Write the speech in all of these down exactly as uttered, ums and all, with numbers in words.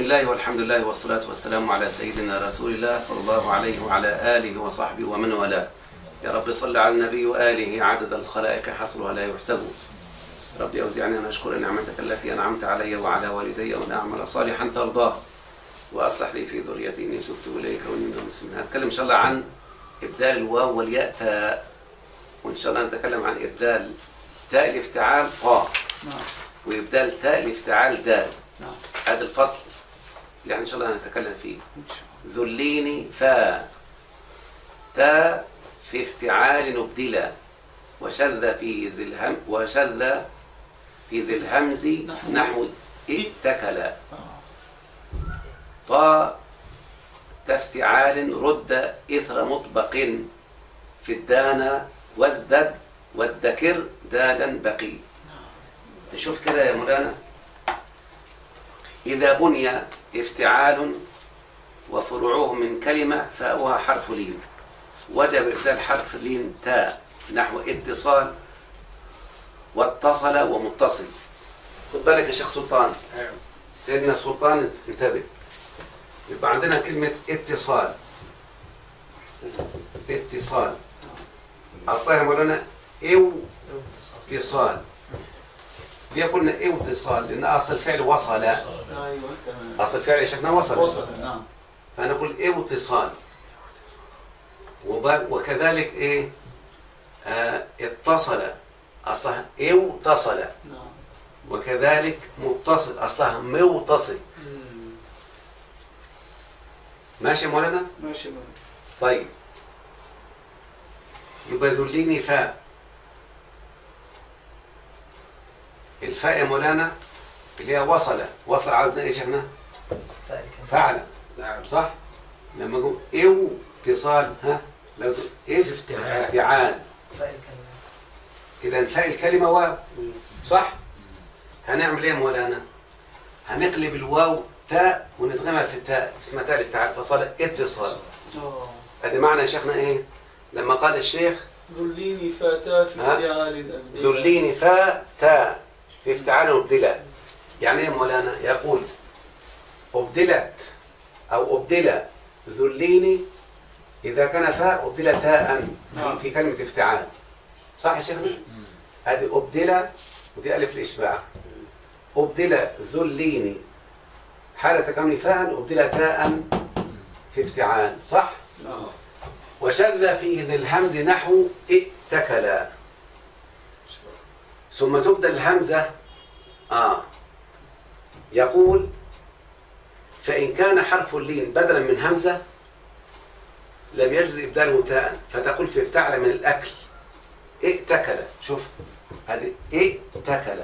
الله والحمد لله والصلاة والسلام على سيدنا رسول الله صلى الله عليه وعلى آله وصحبه ومن والاه. يا رب صل على النبي وآله عدد الخلائق حصرها لا يحسب. ربي أوزعني أن أشكر نعمتك التي أنعمت علي وعلى والدي وأن أعمل صالحا ترضاه وأصلح لي في ذريتي إني تبت إليك وإني من المسلمين. هنتكلم إن شاء الله عن إبدال الواو والياء تاء، وإن شاء الله نتكلم عن إبدال تاء الافتعال طاء وإبدال تاء الافتعال دال. هذا الفصل اللي يعني إن شاء الله نتكلم فيه. ذليني فاء تاء في افتعال أبدلا وشذ في ذي الهم وشذ في ذي الهمز نحو اتكلا. طاء تفتعال رد إثر مطبق في الدانا وازدد والذكر دالا بقي. نشوف كده يا مولانا. إذا بني افتعال وفروعه من كلمة فاؤها حرف لين وجب إبدال حرف لين تاء نحو اتصال واتصل ومتصل. خد بالك يا شيخ سلطان، سيدنا سلطان انتبه. يبقى عندنا كلمة اتصال. اتصال أصلها يا مولانا إو اتصال. ليه قلنا إيه اتصال؟ لأن أصل الفعل وصل. أصل الفعل يا شيخنا وصل. فنقول إيه اتصال. وكذلك إيه آه اتصل أصلها إيه اتصل. وكذلك متصل أصلها موتصل. ماشي يا مولانا؟ ماشي يا مولانا. طيب يبقى ذليني فاء. الفاء يا مولانا اللي هي وصل. وصل عاوزنا ايه يا شيخنا؟ فعل. نعم صح. لما نقول ايو اتصال ها لازم ايه افتعال. فاء الكلمة. اذا فاء الكلمه واو صح. هنعمل ايه يا مولانا؟ هنقلب الواو تاء وندغمها في التاء اسمها تاء الافتعال فصار اتصال. اه هذا معنى يا شيخنا ايه؟ لما قال الشيخ ذليني فاتا في افتعال أبدلا. ذليني فاء تاء في افتعال أبدلا. يعني ايه مولانا؟ يقول أبدلت أو أبدل ذليني إذا كان فاء أبدل تاء في, في كلمة افتعال. صح يا شيخنا؟ هذه أبدل ودي ألف الإشباع. أبدل ذليني حالة كون فاء أبدل تاء في افتعال. صح؟ وشذ في ذي الهمز نحو ائتكلا. ثم تبدل الهمزة آه يقول فإن كان حرف اللين بدلا من همزة لم يجز إبداله تاء فتقول في افتعل من الأكل ائتكلا. شوف هذه ائتكلا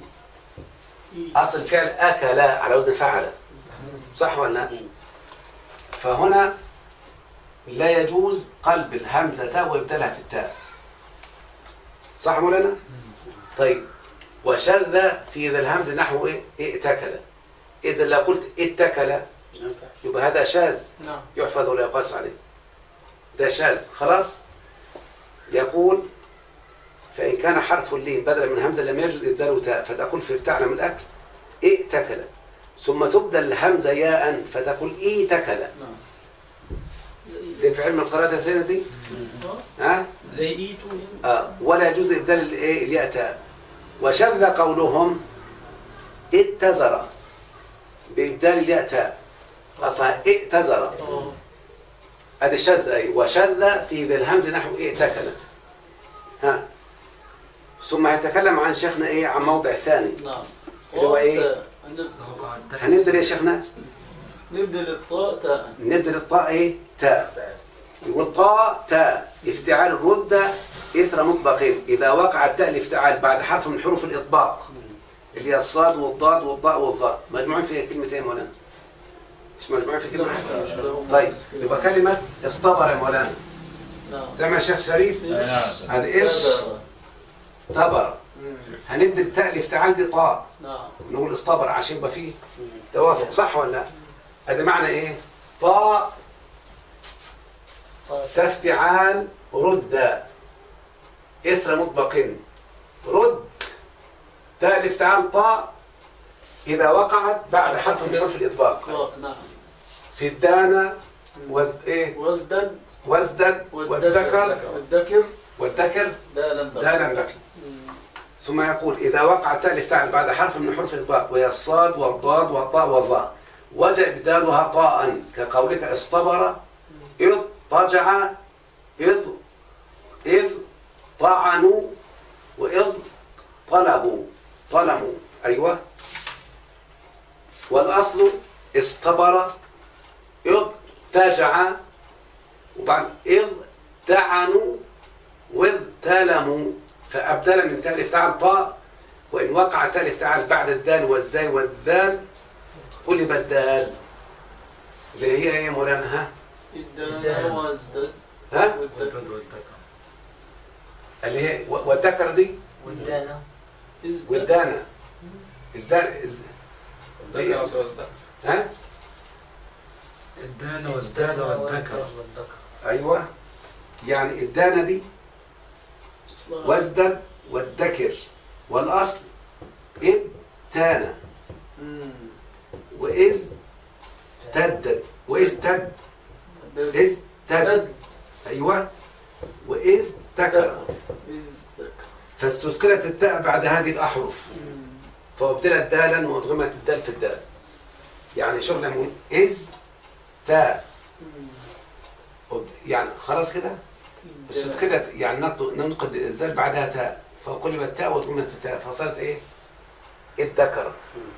أصل الفعل أكل على وزن فعل. صح ولا لا؟ فهنا لا يجوز قلب الهمزة تاء وإبدالها في التاء. صح مولانا؟ طيب وشذ في ذا الهمز نحو ايه؟ ائتكل. إذا لو قلت اتكل يبقى هذا شاذ يحفظ ولا يقاس عليه. ده شاذ خلاص. يقول فإن كان حرف اللين بدلا من همزة لم يجد إبداله تاء فتقول في افتعل من الأكل ائتكل. ثم تبدل الهمزة ياء فتقول ايتكل. دي في علم القراءة يا سيدي؟ ها؟ زي ايتو. آه ولا يجوز إبدال الايه الياء تاء. وشذ قولهم اتزر بإبدال الياء تاء أصلها ائتزر. هذا شذ أي وشذ في ذي الهمز نحو ائتكل. ها ثم يتكلم عن شيخنا ايه عن موضع ثاني. نعم. اللي هو ايه؟ هنبدل يا شيخنا؟ نبدل الطاء تاء. نبدل الطاء ايه؟ تاء. يقول طاء تاء افتعال رد إثر مطبق إذا وقع التاء الافتعال بعد حرف من حروف الإطباق اللي هي الصاد والضاد والضاء والظاء. مجموعين في كلمتين يا مولانا. مش مجموعين في كلمة. طيب يبقى كلمة اصطبر يا مولانا. زي ما الشيخ شريف هذا اس طبر. هنبدل التاء الافتعال دي طاء. نقول اصطبر عشان يبقى فيه توافق. صح ولا لا؟ هذا معنى ايه؟ طاء تفتعال رد إثر مطبق رد تاء الافتعال طاء إذا وقعت بعد حرف من حروف الإطباق. طاء نعم. في الدانة وز إيه وازدد وازدد والذكر والذكر والذكر دالا بكر. دالا بكر. ثم يقول إذا وقع التاء الافتعال بعد حرف من حروف الإطباق وهي الصاد والضاد والطاء والظاء وجع بدالها طاء كقولك اصطبر إذ طجع إذ إذ طعنوا وإذ طلبوا طلموا. أيوة. والأصل اصطبر إذ تجع وبعد إذ تعنوا وإذ تلموا فأبدل من تاء الافتعال طاء وإن وقع تاء الافتعال بعد الدال والزاي والدال قلب الدال اللي هي ايه مولانا؟ ها؟ الدال وازدد ها؟ والذكر اللي هي والذكر دي والدانة والدانة الزال الز... ها؟ الدانة والدانة والذكر. ايوه يعني الدانة دي وازدد والذكر والاصل إذ تانا وإذ تدد وإذ تد إذ تد أيوة وإذ تكر فاستذكرت التاء بعد هذه الأحرف فأبدلت دالا وأدغمت الدال في الدال يعني شغلة من إذ تاء يعني خلاص كده استذكرت يعني ننقد الزال بعدها تاء فقلبت تاء وأدغمت في التاء فصارت إيه؟ الذكر.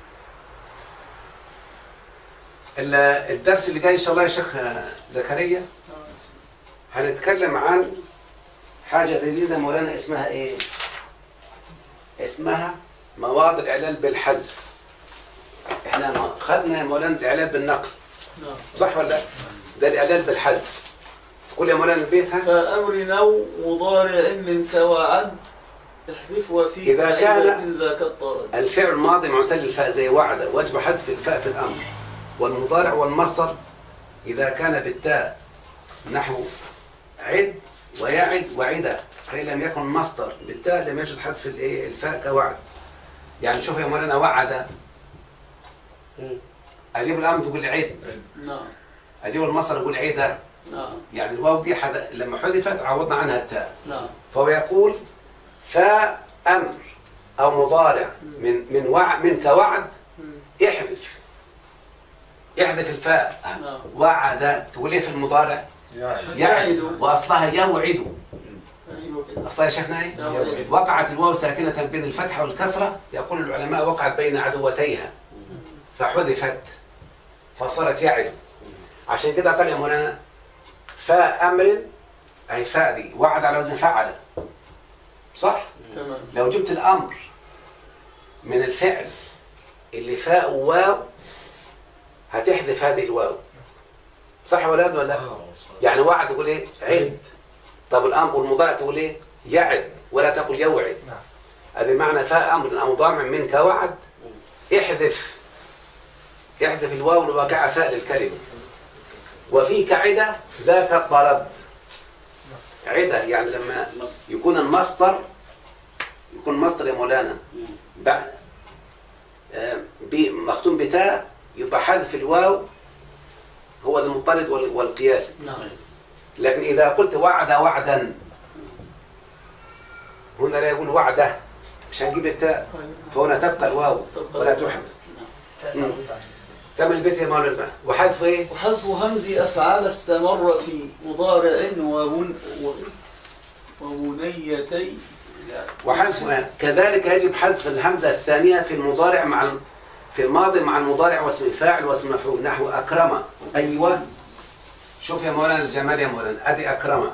الدرس اللي جاي إن شاء الله يا شيخ زكريا هنتكلم عن حاجة جديدة مولانا اسمها إيه؟ اسمها مواضع الإعلال بالحذف. إحنا خدنا يا مولانا الإعلال بالنقل صح ولا لا؟ ده الإعلال بالحذف. تقول يا مولانا البيت ها؟ فأمر أو مضارع من توعد احذف وفي إذا كان ذاك الطرد الفعل الماضي معتل الفاء زي وعد وجب حذف الفاء في الأمر والمضارع والمصدر إذا كان بالتاء نحو عد ويعد وعدة كي لم يكن مصدر بالتاء لم يجد حذف الفاء كوعد. يعني شوف يا مولانا وعد أجيب الأمر تقول عد نعم أجيب المصدر أقول عدة نعم يعني الواو دي حد... لما حذفت عوضنا عنها التاء نعم فهو يقول فاء أمر أو مضارع من من وع من كوعد احذف احذف الفاء نعم. وعد تقول ايه في المضارع؟ يعد واصلها يوعد. ايوه كده اصلها يا شيخنا ايه؟ يوعد. وقعت الواو ساكنة بين الفتحة والكسرة يقول العلماء وقعت بين عدوتيها فحذفت فصارت يعد. عشان كده قال يا مولانا فاء أمر أي فاء دي وعد على وزن فعل صح؟ تمام. لو جبت الأمر من الفعل اللي فاء واو هتحذف هذه الواو صح ولا لا؟ ولا يعني وعد تقول ايه؟ عد. طب الأمر والمضارع تقول ايه؟ يعد ولا تقول يوعد. هذا معنى فاء أمر أو مضارع من كوعد احذف احذف الواو الواقعة فاء للكلمة. وفي كعدة ذاك الطرد. عدة يعني لما يكون المصدر يكون مصدر يا مولانا بعد مختوم بتاء يبقى حذف الواو هو المضطرد والقياس. نعم. لكن إذا قلت وعد وعدا هنا لا يقول وعده مش هنجيب التاء فهنا تبقى الواو ولا تحذف. كمل البيت يا مولانا. وحذف ايه؟ وحذف همز أفعال استمر في مضارع وون وونيتي. وحذف كذلك يجب حذف الهمزة الثانية في المضارع مع في الماضي مع المضارع واسم الفاعل واسم المفعول نحو أكرم. أيوة شوف يا مولانا الجمال يا مولانا أدي أكرم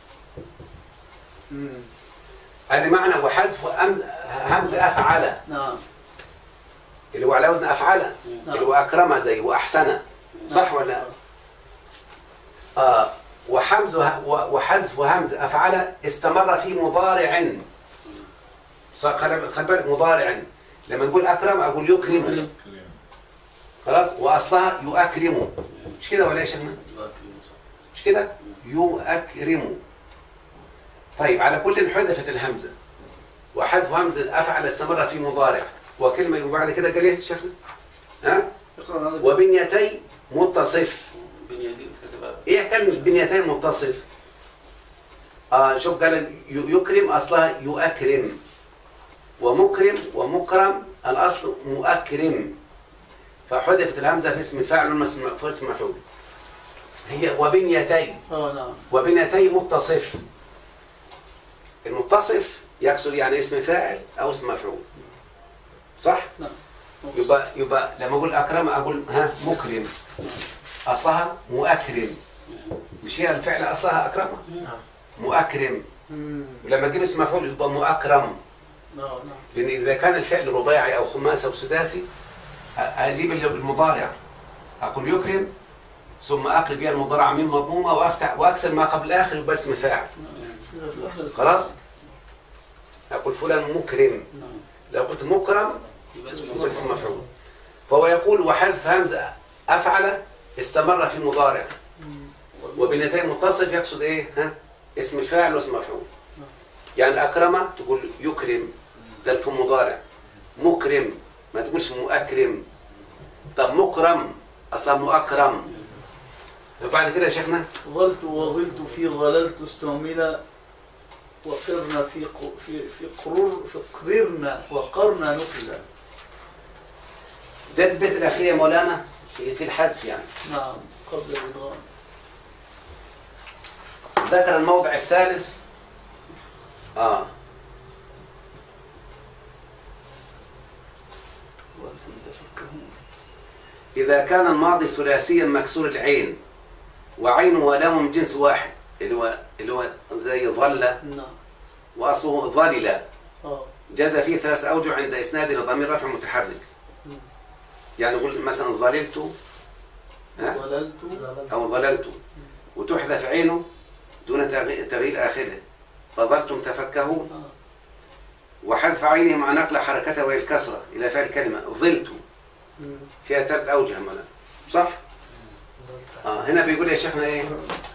أدي معنى وحذف همزة أفعل نعم اللي هو على وزن أفعل اللي هو أكرم زي وأحسن صح ولا آه وحمز وحذف همزة أفعل استمر في مضارع خلي بالك مضارع لما نقول أكرم أقول يكرم خلاص وأصلها يؤكرم مش كده ولا يا شيخنا؟ مش كده؟ يؤكرم. طيب على كل حذفت الهمزة وحذف همزة أفعل استمر في مضارع وكلمة وبعد كده قال ايه شيخنا؟ ها؟ وبنيتي متصف. بنيتي كتبها. ايه كلمة بنيتي متصف؟ اه شوف قال يكرم اصلها يؤكرم، ومكرم ومكرم الاصل مؤكرم، فحذفت الهمزة في اسم الفاعل في اسم مفعول. هي وبنيتي. اه نعم. وبنيتي متصف. المتصف يقصد يعني اسم فاعل او اسم مفعول. صح؟ نعم. يبقى يبقى لما اقول اكرم اقول ها مكرم، اصلها مؤكرم، مش هي الفعل اصلها اكرمه؟ نعم. مؤكرم. ولما اجيب اسم مفعول يبقى مؤكرم. نعم. لان اذا كان الفعل رباعي او خماسي او سداسي اجيب المضارع اقول يكرم ثم اقلب بها المضارع ميم مضمومه وافتح واكسر ما قبل الاخر يبقى اسم فاعل. خلاص؟ اقول فلان مكرم. لو قلت مكرم يبقى اسم مفعول. فهو يقول وحذف همزه افعل استمر في مضارع، وبنتين متصف يقصد ايه؟ ها؟ اسم الفاعل واسم مفعول. يعني اكرم تقول يكرم، ده الفم مضارع. مكرم ما تقولش مؤكرم. طب مكرم اصلا مؤكرم. وبعد كده يا شيخنا ظلت وظلت في ظللت استعمل وقرنا في في في قرور في قررنا وقرنا نقلا. ده البيت الاخير يا مولانا في في الحذف يعني. نعم قبل الادغام. ذكر الموضع الثالث اه وانتم تفكهون. إذا كان الماضي ثلاثيا مكسور العين وعين ولام من جنس واحد اللي هو اللي هو زي ظل. نعم. وأصله ظلل. اه. جاز فيه ثلاث أوجه عند إسناد لضمير رفع متحرك. مم. يعني نقول مثلا ظللت ظللت أو ظللت وتحذف عينه دون تغيير آخره فظلتم تفكهون. آه. وحذف عينه مع نقل حركته وهي الكسرة إلى فعل الكلمة ظلت مم. فيها ثلاث أوجه مولانا. صح؟ آه هنا بيقول يا شيخنا إيه؟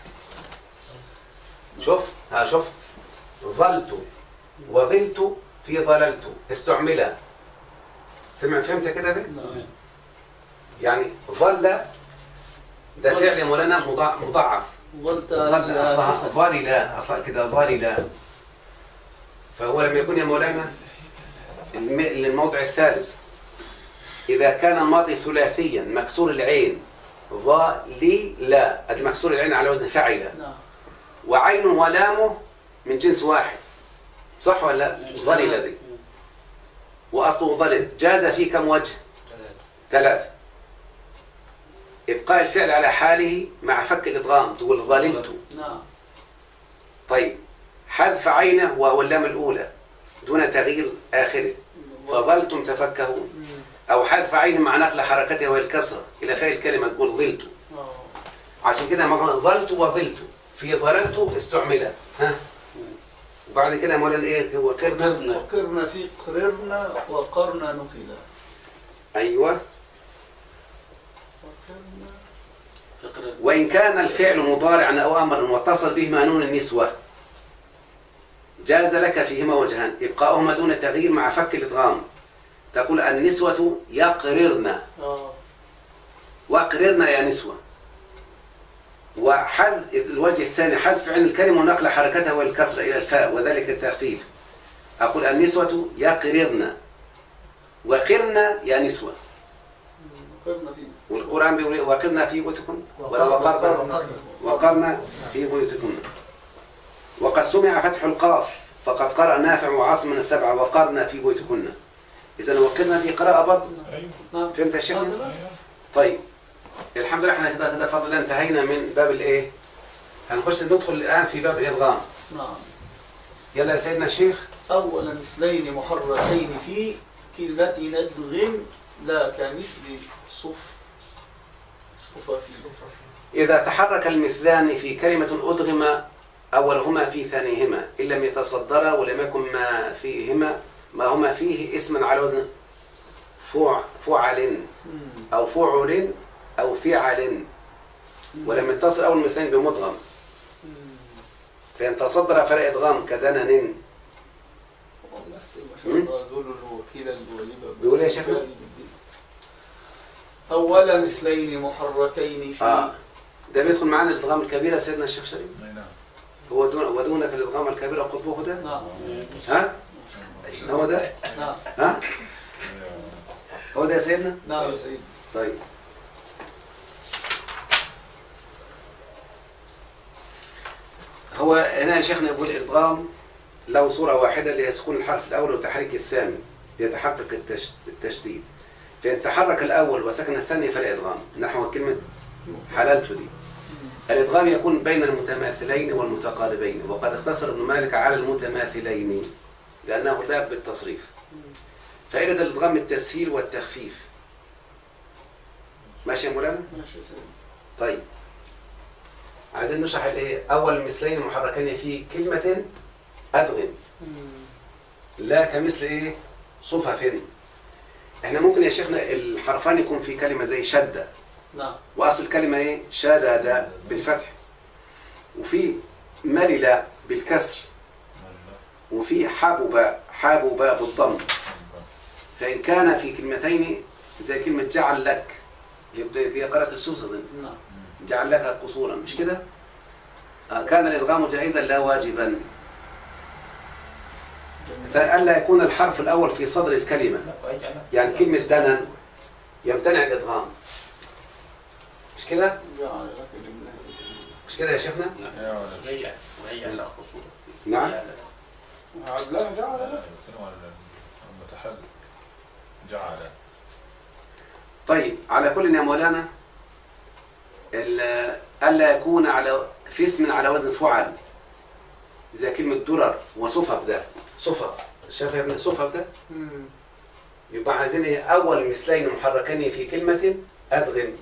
شوف ها شوف ظلت وظلت في ظللت استعملا. سمع فهمت كده ده؟ نعم. يعني ظل ده فعل يا مولانا مضاع- مضاعف. ظلت ظل اصلها ظللا اصلا كده ظللا. فهو لما يكون يا مولانا الم- الموضع الثالث اذا كان الماضي ثلاثيا مكسور العين ظللا ادي مكسور العين على وزن فعل نعم. وعين ولامه من جنس واحد. صح ولا لا؟ ظلل دي واصله ظلل. جاز في كم وجه؟ ثلاثة. ابقاء الفعل على حاله مع فك الادغام تقول ظللت. نعم. طيب حذف عينه وهو اللام الاولى دون تغيير اخره فظلتم تفكهون. مم. او حذف عين مع نقل حركتها وهي الكسره الى فاعل الكلمه تقول ظلت. آه. عشان كده مثلا ظلت وظلت في ظللت استعملت. ها وبعد كده مولانا ايه وقرنا. وقرنا في قررنا وقرنا نقلا. ايوه. وقرنا. وان كان الفعل مضارعا او امرا واتصل به نون النسوه جاز لك فيهما وجهان ابقاؤهما دون تغيير مع فك الادغام. تقول النسوه يقررن اه. وقررن يا نسوه. وحذف الوجه الثاني حذف عين الكلمه ونقل حركتها والكسره الى الفاء وذلك التخفيف. اقول النسوه يقررن وقرن يا نسوه. وقرنا في والقران بيقول وقرن في بيوتكن ولا وقرن وقرن في بيوتكن. وقد سمع فتح القاف فقد قرأ نافع وعاصم من السبعة وقرن في بيوتكن. إذا وقرن دي قراءة برضه. نعم. فهمت يا شيخ؟ طيب الحمد لله احنا كده كده فضلا انتهينا من باب الايه؟ هنخش ندخل الآن في باب الإدغام. نعم. يلا يا سيدنا الشيخ. أولا مثلين محركين في كلمة ندغم لا كمثل صف صفافي. إذا تحرك المثلان في كلمة أدغم أولهما في ثانيهما إن لم يتصدرا ولم يكن ما فيهما ما هما فيه اسما على وزن فوع فعل أو فعل أو فعل ولم يتصل أول مثلين بمدغم فإن تصدر فلا إدغام كدنن. ما شاء الله ذل الوكيل الوليبة. بيقول يا شيخ؟ أول مثلين محركين في اه ده بيدخل معانا الادغام الكبير يا سيدنا الشيخ شريف. نعم. هو دون ودونك الادغام الكبير قطبه ده. نعم ها هو ده. نعم ها هو ده يا سيدنا. نعم يا سيدي. طيب هو هنا يا شيخنا يقول الادغام له صورة واحدة اللي هي سكون الحرف الأول وتحريك الثاني يتحقق التش- التشديد. فإن تحرك الأول وسكن الثاني فالإدغام نحو كلمة حللت دي. الإدغام يكون بين المتماثلين والمتقاربين، وقد اختصر ابن مالك على المتماثلين لأنه لا بالتصريف. فائدة الإدغام التسهيل والتخفيف. ماشي يا مولانا؟ ماشي يا سيدي. طيب عايزين نشرح الايه؟ أول مثلين محركين في كلمة أدغم لا كمثل ايه؟ صفف. احنا ممكن يا شيخنا الحرفان يكون في كلمة زي شدة، نعم واصل الكلمة ايه؟ شدد بالفتح، وفي ملل بالكسر، وفي حبب حبب بالضم. فإن كان في كلمتين زي كلمة جعل لك اللي هي قراءة السوسة ظن نعم جعل لك قصورا مش كده؟ آه، كان الإدغام جائزا لا واجبا. فألا يكون الحرف الأول في صدر الكلمة، يعني كلمة دنا يمتنع الإدغام مش كده؟ جعل لك جملة. مش كده يا شيخنا؟ ويجعل ويجعل له قصورا. نعم. لا جعل لك. المتحرك جعل. طيب على كل يا مولانا ال- ألا يكون على في اسم على وزن فعل زي كلمة درر وصفف. ده صفف شايف يا ابن صفف ده؟ مم. يبقى عايزين ايه؟ أول مثلين محركين في كلمة أدغم.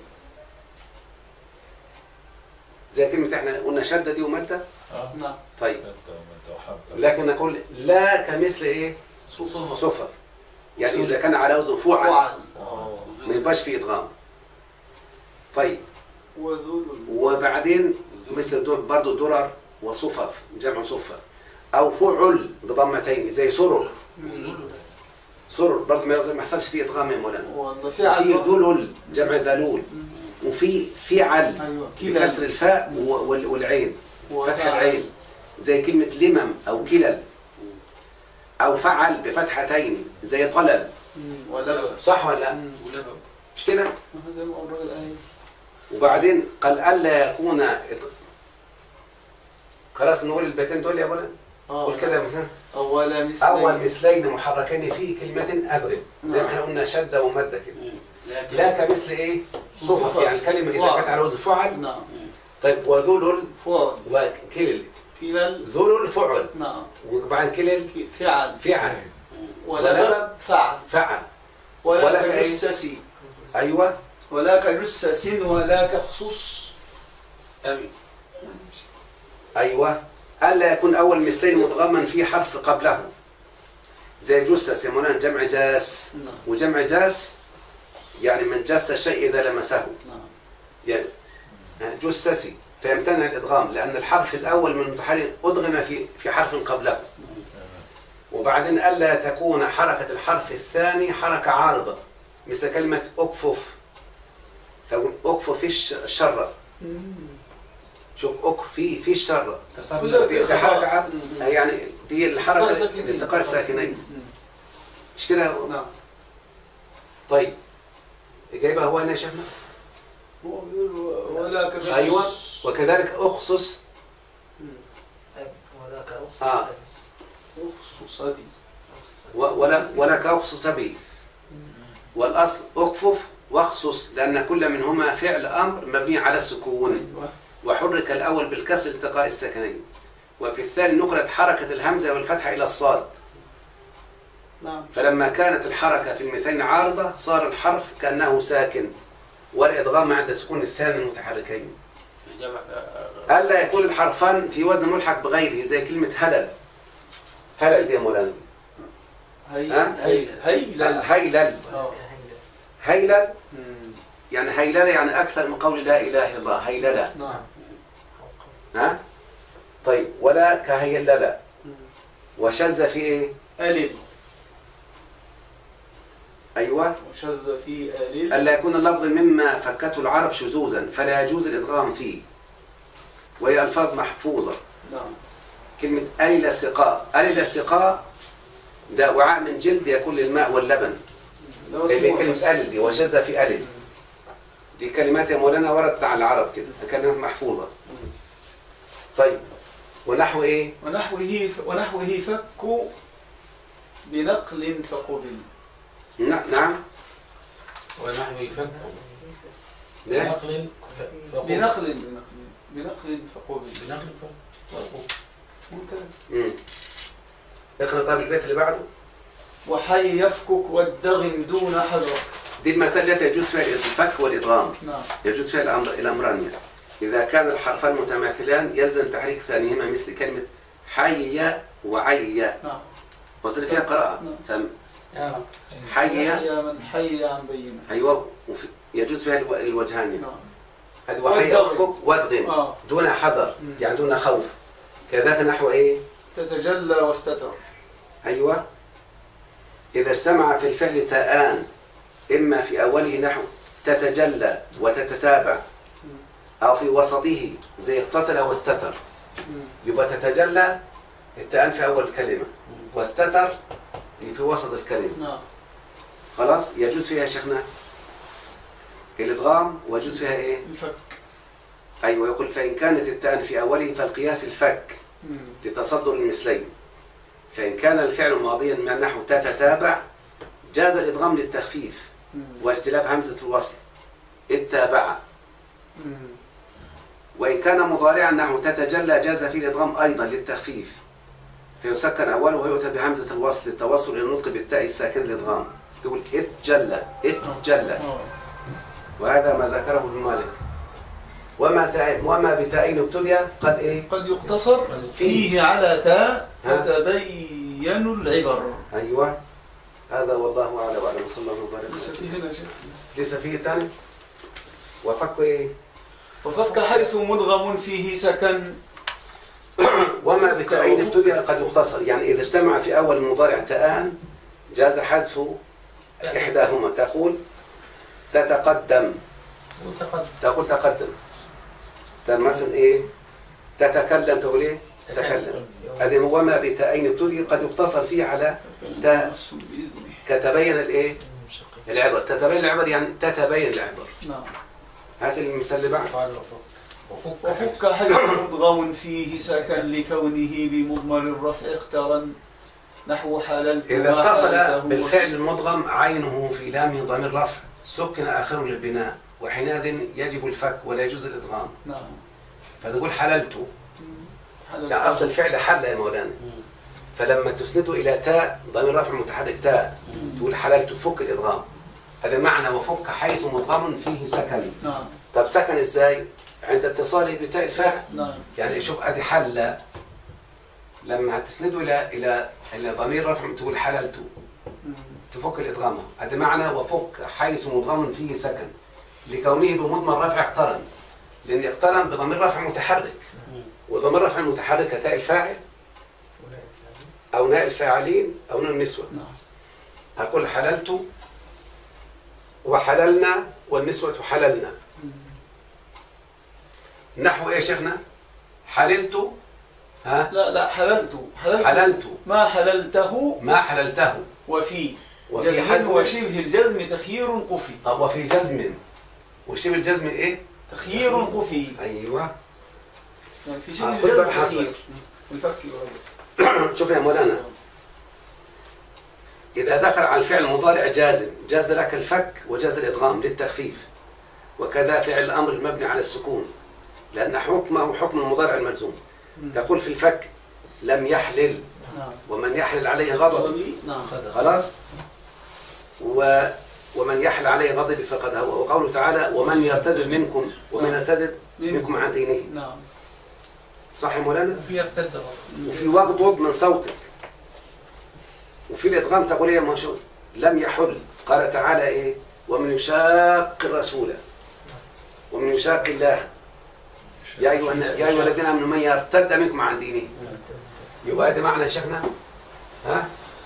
زي كلمة احنا قلنا شدة دي ومادة. اه نعم طيب انت انت وحب. لكن نقول لا كمثل ايه؟ صفف. صفف. يعني إذا كان على وزن فعل فعل ما يبقاش فيه إدغام. طيب وذول وبعدين مثل دول برضه درر وصفف جمع صفة، أو فعل بضمتين زي سرر. سرر برضه ما ما يحصلش فيه إدغام يا مولانا. والله في فعل ذلل جمع ذلول، وفي فعل أيوة كلا بكسر الفاء وال- والعين فتح وفعل. العين زي كلمة لمم أو كلل، أو فعل بفتحتين زي طلل. مم. ولبن. صح ولا لا؟ مم. ولبن. مش كده؟ زي ما قرأ الآية. وبعدين قال ألا يكون إط- خلاص نقول البيتين دول يا مولانا. قول كده مثلا أول مثل أول مثلين محركين في كلمة أدغم زي ما احنا قلنا شدة ومادة كده. لا كمثل إيه؟ صفف، يعني الكلمة إذا كانت على وزن فعل. نعم طيب وذلل فعل وكلل. كلا ذلل فعل، نعم وبعد كلل ك- فعل فعل ولبن ولبن. فعل فعل. ولا ولا كأي- كجسس أيوة. ولا كجسس ولا كخصوص. أمين. أيوة. ألا يكون أول مثلين مدغما في حرف قبله زي جسس يا مولانا جمع جاس، نعم وجمع جاس يعني من جس الشيء إذا لمسه، نعم يعني جسسي، فيمتنع الإدغام لأن الحرف الأول من المتحرك أدغم في في حرف قبله. وبعدين ألا تكون حركة الحرف الثاني حركة عارضة مثل كلمة أكفف. تقول أكفف في الش- الشر. شوف أكف في في الشر كذا دي دي حركة عارضة. مم. يعني دي الحركة التقاء ساكنين. التقاء الساكنين مم. مش كده؟ نعم طيب جايبها هو هنا يا شيخنا. هو بيقول ولا كجسس. أيوة. وكذلك أخصص. مم. ولا كأخصص. آه. أخصص هذه. و- ولا ولا كأخصص به. والأصل أكفف واخصص لأن كل منهما فعل أمر مبني على السكون، أيوة. وحرك الأول بالكسر التقاء الساكنين، وفي الثاني نقلت حركة الهمزة والفتحة إلى الصاد. نعم فلما كانت الحركة في المثلين عارضة صار الحرف كأنه ساكن، والإدغام عند سكون الثاني المتحركين. جمع. ألا يكون الحرفان في وزن ملحق بغيره زي كلمة هلل. هلل دي يا مولانا. هي ها؟ هي هيلل. هيلل. آه. هيلل مم. يعني هيللة يعني أكثر من قول لا إله إلا الله. هيللة. نعم ها؟ طيب ولا كهيللة. مم. وشذ في إيه؟ ألل. أيوة. وشذ في آليل ألا يكون اللفظ مما فكته العرب شذوذا فلا يجوز الإدغام فيه، وهي ألفاظ محفوظة. نعم. كلمة ألل السقاء، ألل السقاء ده وعاء من جلد يكون للماء واللبن، اللي كلمة ألل دي وشذ في ألل دي كلمات يا مولانا وردت على العرب كده، كلمات محفوظة. طيب ونحو إيه؟ ونحوه ونحوه فك بنقل فقبل. نعم. ونحو فك نعم. بنقل فقبل. بنقل بنقل فقبل. بنقل فقبل. ممتاز. امم اقرأ طيب البيت اللي بعده. وحي يفكك والدغم دون حذر. دي المسألة التي يجوز فيها الفك والإدغام. نعم. يجوز فيها الأمر الأمران يعني. إذا كان الحرفان متماثلان يلزم تحريك ثانيهما مثل كلمة حي وعي. نعم. وصل فيها قراءة. نعم. فهم؟ نعم. حي. يحيى من حي عن بينه. أيوة. وفي- يجوز فيها الو- الوجهان يعني. نعم. هذا وحي والدغم. يفكك وادغم آه. دون حذر مم. يعني دون خوف. كذلك نحو إيه؟ تتجلى واستتر. أيوة. إذا اجتمع في الفعل تاءان إما في أوله نحو تتجلى وتتتابع أو في وسطه زي اقتتل واستتر، مم. يبقى تتجلى التاءان في أول الكلمة واستتر في وسط الكلمة. نعم. خلاص يجوز فيها يا شيخنا الإدغام ويجوز فيها إيه؟ الفك. أيوة. يقول فإن كانت التاء في أوله فالقياس الفك مم. لتصدر المثلين، فإن كان الفعل ماضيا من نحو تتتابع جاز الإدغام للتخفيف مم. واجتلاب همزة الوصل اتبع. مم. وإن كان مضارعا نحو تتجلى جاز فيه الإدغام أيضا للتخفيف فيسكن أوله ويؤتى بهمزة الوصل للتوصل إلى النطق بالتاء الساكن الإدغام، تقول اتجلى اتجلى. آه. وهذا ما ذكره ابن مالك. وما تاء وما بتاءين ابتدي قد إيه؟ قد يقتصر فيه على تاء ها؟ تتبين العبر. أيوة. هذا والله أعلم وأعلم صلى الله وبارك لسه وسلم. في هنا شيء. ليس فيه تاني وفك إيه؟ وفك حيث مدغم فيه سكن. وما بتاءين ابتدي قد يقتصر يعني إذا اجتمع في أول المضارع تاءان جاز حذف إحداهما. تقول تتقدم وتقدم. تقول تقدم. طب مثلا إيه؟ تتكلم تقول إيه؟ تكلم. هذه وما بتاءين ابتدي قد يقتصر فيه على تاء نفس بإذنه. كتبين الإيه؟ العبر. تتبين العبر يعني تتبين العبر. نعم. هات المثال اللي بعد. قال وفك وفك حيث مدغم فيه سكن لكونه بمضمر الرفع اقترن نحو حللت. إذا ما اتصل حللته بالفعل المدغم عينه في لامه ضمير رفع سكن آخره للبناء وحينئذ يجب الفك ولا يجوز الإدغام. نعم. فتقول حللته حللت. يعني أصل الفعل حل يا مولانا، فلما تسنده إلى تاء ضمير رفع متحرك تاء تقول حللته تفك الإدغام. هذا معنى وفك حيث مدغم فيه سكن. نعم. طب سكن إزاي؟ عند اتصاله بتاء الفاعل. نعم. يعني شوف أدي حل لما تسنده إلى إلى إلى ضمير رفع تقول حللته مم. تفك الإدغام. هذا معنى وفك حيث مدغم فيه سكن لكونه بمضمر رفع اقترن، لأن اقترن بضمير رفع متحرك وضمير رفع المتحرك تاء الفاعل أو ناء الفاعلين أو نون النسوة. نعم. هقول حللت وحللنا والنسوة حللنا. مم. نحو إيه يا شيخنا؟ حللت ها؟ لا لا حللت حللت حللت ما حللته ما حللته وفي وفي جزم حزم وشبه الجزم تخيير قفي. أو وفي جزم وشبه الجزم إيه؟ تخيير قفي أيوه. يعني في آه، شبه خد الجزم بالك حضرتك. تخيير الفك والرجل. شوف يا مولانا، إذا دخل على الفعل المضارع جازم جاز لك الفك وجاز الإدغام للتخفيف، وكذا فعل الأمر المبني على السكون لأن حكمه حكم المضارع الملزوم. تقول في الفك لم يحلل نعم. ومن يحلل عليه غضب. نعم. خلاص. و ومن يحل عليه غضب فقد هوى. وقوله تعالى ومن يرتد منكم ومن يرتد منكم عن دينه. نعم. صح يا مولانا؟ وفي يرتد. وفي وغضب من صوتك. وفي الإدغام تقول إيه ما شاء لم يحل. قال تعالى إيه ومن يشاق الرسول ومن يشاق الله يا أيها يا أيها الذين آمنوا من يرتد منكم عن دينه. يبقى هذا معنى يا شيخنا ها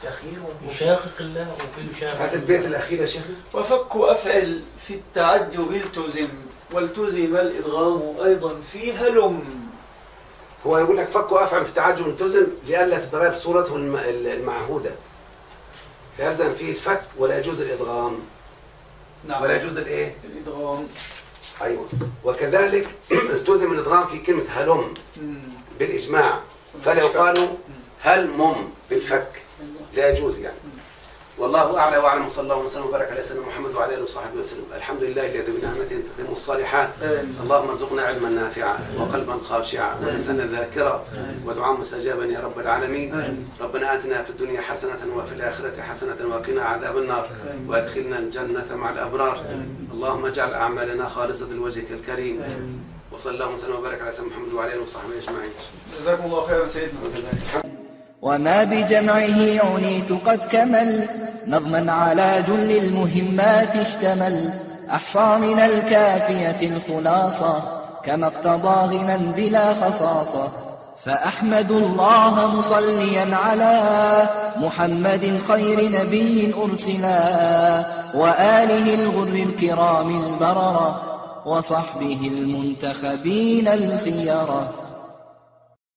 أخير يشاقق الله وفي يشاقق. هات البيت الأخير يا شيخنا. وفك أفعل في التعجب التزم والتزم الإدغام أيضا في هلم. هو يقول لك فك وأفعل في التعجب التزم لئلا تتغير صورته المعهودة، فيلزم فيه الفك ولا يجوز الإدغام. نعم. ولا يجوز الإيه؟ الإدغام. أيوة. وكذلك التزم الإدغام في كلمة هلم بالإجماع، فلا يقال هلمم بالفك، لا يجوز يعني. والله أعلى وأعلم. صلى الله وسلم وبارك على سيدنا محمد وعلى آله وصحبه وسلم. الحمد لله الذي بنعمته تتم الصالحات. اللهم ارزقنا علما نافعا وقلبا خاشعا ولسانا ذاكرا ودعاء مستجابا يا رب العالمين. ربنا آتنا في الدنيا حسنة وفي الآخرة حسنة وقنا عذاب النار وادخلنا الجنة مع الأبرار. اللهم اجعل أعمالنا خالصة لوجهك الكريم. وصلى الله وسلم وبارك على سيدنا محمد وعلى آله وصحبه أجمعين. جزاكم الله خيرا سيدنا. وما بجمعه عنيت قد كمل نظما على جل المهمات اشتمل أحصى من الكافية الخلاصة كما اقتضى غنى بلا خصاصة. فأحمد الله مصليا على محمد خير نبي أرسلا وآله الغر الكرام البررة وصحبه المنتخبين الخيرة.